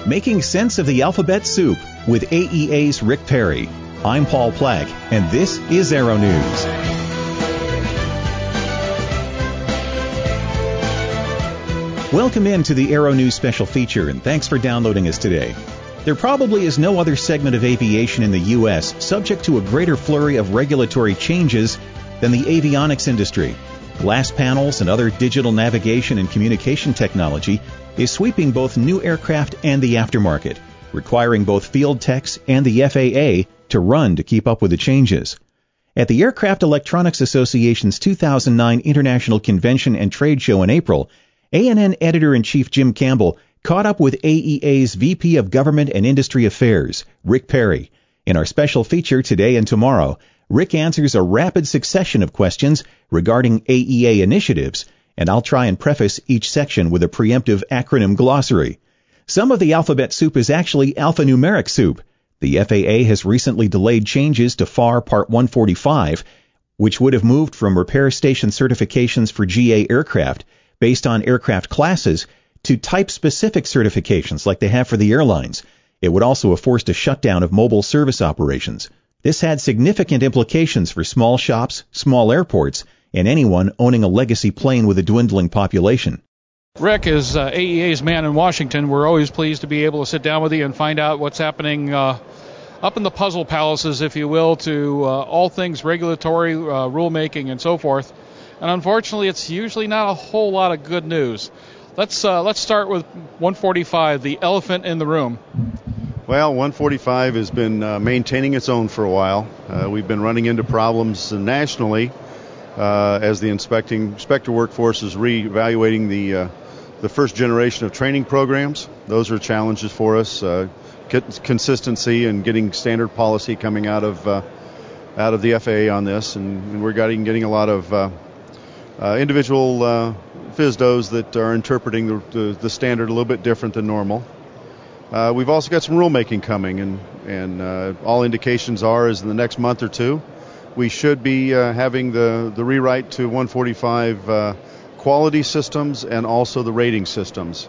Making Sense of the Alphabet Soup with AEA's Rick Perry. I'm Paul Plack, and this is Aero News. Welcome in to the Aero News special feature, and thanks for downloading us today. There probably is no other segment of aviation in the U.S. subject to a greater flurry of regulatory changes than the avionics industry. Glass panels and other digital navigation and communication technology is sweeping both new aircraft and the aftermarket, requiring both field techs and the FAA to run to keep up with the changes. At the Aircraft Electronics Association's 2009 International Convention and Trade Show in April, ANN Editor-in-Chief Jim Campbell caught up with AEA's VP of Government and Industry Affairs, Rick Perry. In our special feature today and tomorrow, Rick answers a rapid succession of questions regarding AEA initiatives, and I'll try and preface each section with a preemptive acronym glossary. Some of the alphabet soup is actually alphanumeric soup. The FAA has recently delayed changes to FAR Part 145, which would have moved from repair station certifications for GA aircraft based on aircraft classes to type-specific certifications like they have for the airlines. It would also have forced a shutdown of mobile service operations. This had significant implications for small shops, small airports, and anyone owning a legacy plane with a dwindling population. Rick, as AEA's man in Washington, we're always pleased to be able to sit down with you and find out what's happening up in the puzzle palaces, if you will, to all things regulatory, rulemaking, and so forth. And unfortunately, it's usually not a whole lot of good news. Let's start with 145, the elephant in the room. Well, 145 has been maintaining its own for a while. We've been running into problems nationally as the inspector workforce is reevaluating the first generation of training programs. Those are challenges for us. Consistency and getting standard policy coming out of the FAA on this, and we're getting a lot of individual FSDOs that are interpreting the standard a little bit different than normal. We've also got some rulemaking coming, and all indications is in the next month or two, we should be having the rewrite to 145 quality systems and also the rating systems.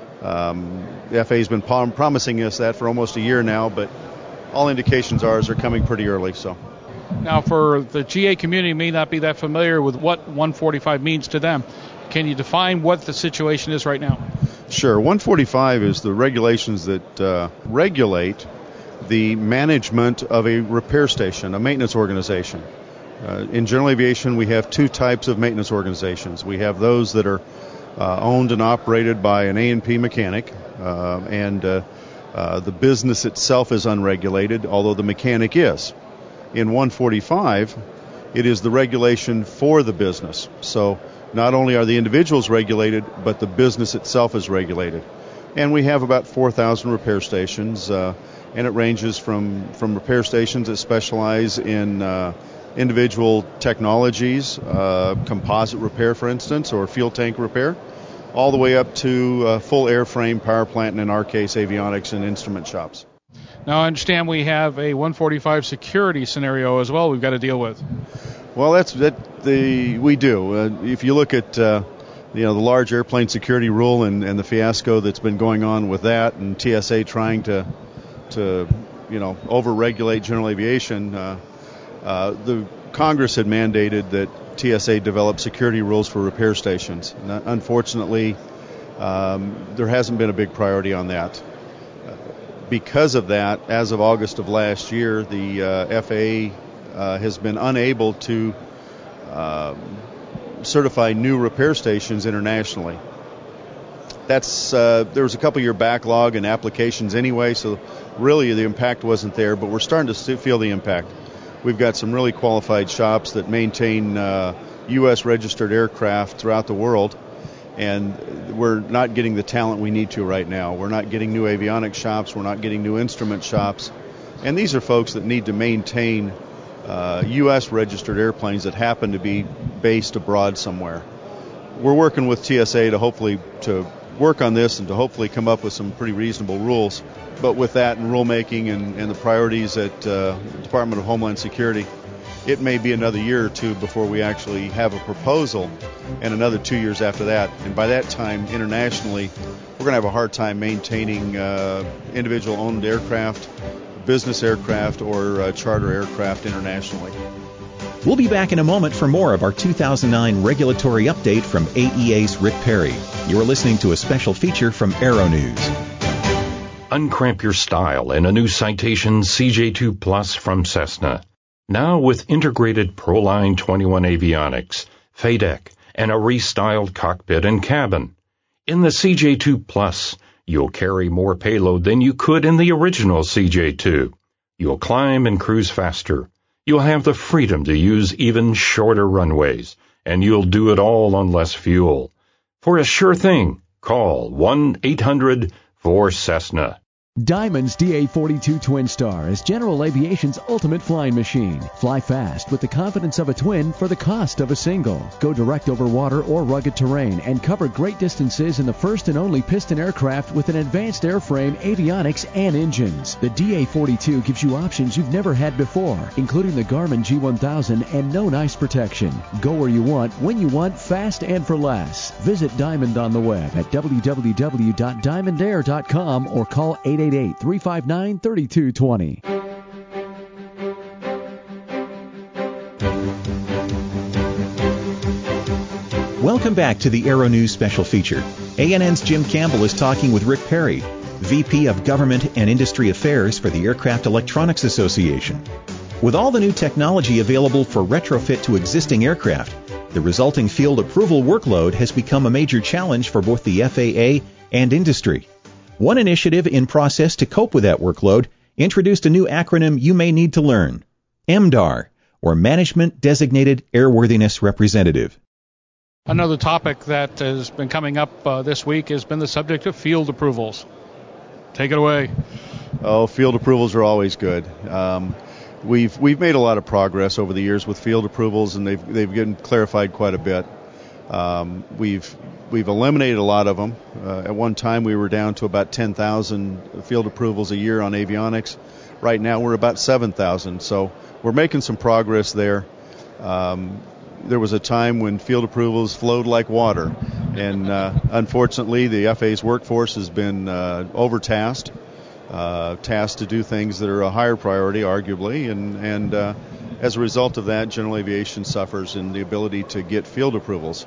The FAA has been promising us that for almost a year now, but all indications are coming pretty early. So. Now, for the GA community may not be that familiar with what 145 means to them. Can you define what the situation is right now? Sure. 145 is the regulations that regulate the management of a repair station, a maintenance organization. In general aviation, we have two types of maintenance organizations. We have those that are owned and operated by an A&P mechanic, and the business itself is unregulated, although the mechanic is. In 145, it is the regulation for the business. So not only are the individuals regulated, but the business itself is regulated. And we have about 4,000 repair stations, and it ranges from repair stations that specialize in individual technologies, composite repair, for instance, or fuel tank repair, all the way up to full airframe, power plant, and in our case, avionics and instrument shops. Now, I understand we have a 145 security scenario as well we've got to deal with. Well, we do. If you look at the large airplane security rule and the fiasco that's been going on with that, and TSA trying to over-regulate general aviation, the Congress had mandated that TSA develop security rules for repair stations. And unfortunately, there hasn't been a big priority on that. Because of that, as of August of last year, the FAA has been unable to certify new repair stations internationally. There was a couple-year backlog in applications anyway, so really the impact wasn't there, but we're starting to feel the impact. We've got some really qualified shops that maintain U.S. registered aircraft throughout the world, and we're not getting the talent we need to right now. We're not getting new avionics shops. We're not getting new instrument shops. And these are folks that need to maintain U.S. registered airplanes that happen to be based abroad somewhere. We're working with TSA to work on this and to hopefully come up with some pretty reasonable rules. But with that and rulemaking and the priorities at the Department of Homeland Security, it may be another year or two before we actually have a proposal, and another 2 years after that. And by that time, internationally, we're going to have a hard time maintaining individual-owned aircraft, business aircraft, or charter aircraft internationally. We'll be back in a moment for more of our 2009 regulatory update from AEA's Rick Perry. You're listening to a special feature from Aero News. Uncramp your style in a new Citation CJ2 Plus from Cessna. Now with integrated Proline 21 avionics, FADEC, and a restyled cockpit and cabin. In the CJ2 Plus, you'll carry more payload than you could in the original CJ2. You'll climb and cruise faster. You'll have the freedom to use even shorter runways, and you'll do it all on less fuel. For a sure thing, call 1-800-4Cessna. Diamond's DA-42 Twin Star is General Aviation's ultimate flying machine. Fly fast with the confidence of a twin for the cost of a single. Go direct over water or rugged terrain and cover great distances in the first and only piston aircraft with an advanced airframe, avionics, and engines. The DA-42 gives you options you've never had before, including the Garmin G1000 and no ice protection. Go where you want, when you want, fast and for less. Visit Diamond on the web at www.diamondair.com or call 888-359-3220. Welcome back to the Aero News special feature. ANN's Jim Campbell is talking with Rick Perry, VP of Government and Industry Affairs for the Aircraft Electronics Association. With all the new technology available for retrofit to existing aircraft, the resulting field approval workload has become a major challenge for both the FAA and industry. One initiative in process to cope with that workload introduced a new acronym you may need to learn, MDAR, or Management Designated Airworthiness Representative. Another topic that has been coming up this week has been the subject of field approvals. Take it away. Oh, field approvals are always good. We've made a lot of progress over the years with field approvals, and they've been clarified quite a bit. We've eliminated a lot of them. At one time, we were down to about 10,000 field approvals a year on avionics. Right now, we're about 7,000. So we're making some progress there. There was a time when field approvals flowed like water, and unfortunately, the FAA's workforce has been overtasked, tasked to do things that are a higher priority, arguably, and as a result of that, general aviation suffers in the ability to get field approvals.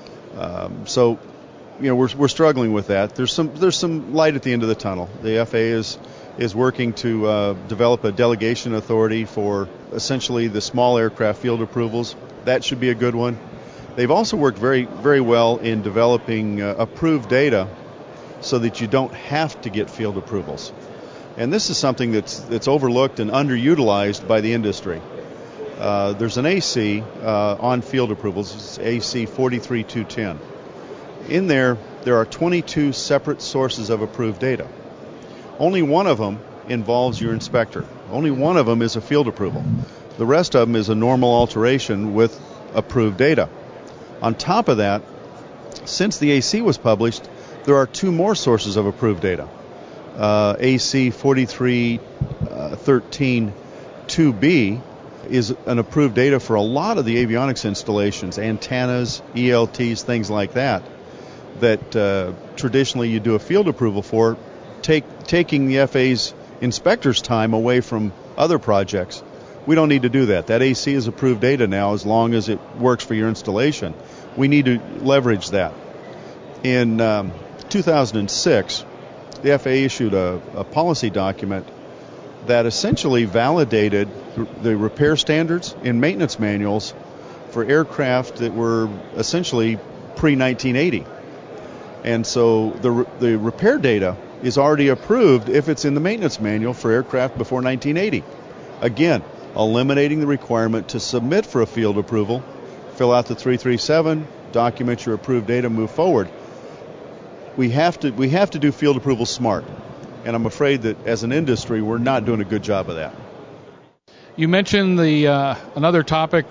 So, we're struggling with that. There's some light at the end of the tunnel. The FAA is working to develop a delegation authority for essentially the small aircraft field approvals. That should be a good one. They've also worked very, very well in developing approved data so that you don't have to get field approvals. And this is something that's overlooked and underutilized by the industry. There's an AC on field approvals. It's AC 43210. In there are 22 separate sources of approved data. Only one of them involves your inspector. Only one of them is a field approval. The rest of them is a normal alteration with approved data. On top of that, since the AC was published, there are two more sources of approved data. AC 4313 2B is an approved data for a lot of the avionics installations, antennas, ELTs, things like that traditionally you do a field approval for, taking the FAA's inspectors' time away from other projects. We don't need to do that. That AC is approved data now as long as it works for your installation. We need to leverage that. In 2006, the FAA issued a policy document that essentially validated the repair standards in maintenance manuals for aircraft that were essentially pre-1980. And so the repair data is already approved if it's in the maintenance manual for aircraft before 1980. Again, eliminating the requirement to submit for a field approval, fill out the 337, document your approved data, move forward. We have to do field approval smart. And I'm afraid that as an industry, we're not doing a good job of that. You mentioned another topic,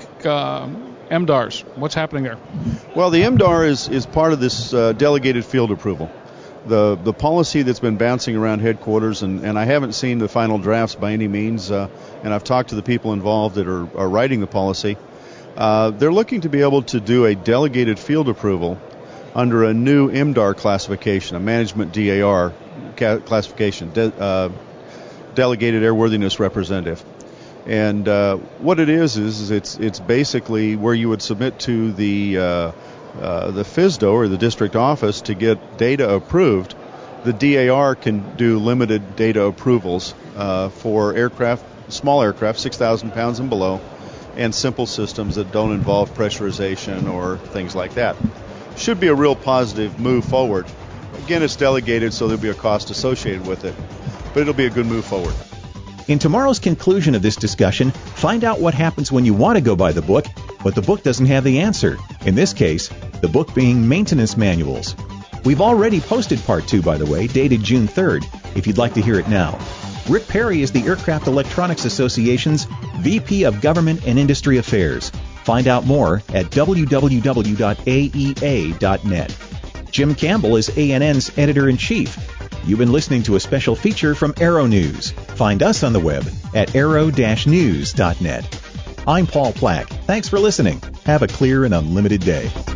MDARs. What's happening there? Well, the MDAR is part of this delegated field approval. The policy that's been bouncing around headquarters, and I haven't seen the final drafts by any means, and I've talked to the people involved that are writing the policy. They're looking to be able to do a delegated field approval under a new MDAR classification, a management DAR classification, delegated airworthiness representative. And what it is it's basically where you would submit to the FSDO or the district office to get data approved. The DAR can do limited data approvals for aircraft, small aircraft, 6,000 pounds and below, and simple systems that don't involve pressurization or things like that. Should be a real positive move forward. Again, it's delegated, so there'll be a cost associated with it, but it'll be a good move forward. In tomorrow's conclusion of this discussion, find out what happens when you want to go by the book, but the book doesn't have the answer. In this case, the book being maintenance manuals. We've already posted part 2, by the way, dated June 3rd, if you'd like to hear it now. Rick Perry is the Aircraft Electronics Association's VP of Government and Industry Affairs. Find out more at www.aea.net. Jim Campbell is ANN's Editor-in-Chief. You've been listening to a special feature from Aero News. Find us on the web at aero-news.net. I'm Paul Plack. Thanks for listening. Have a clear and unlimited day.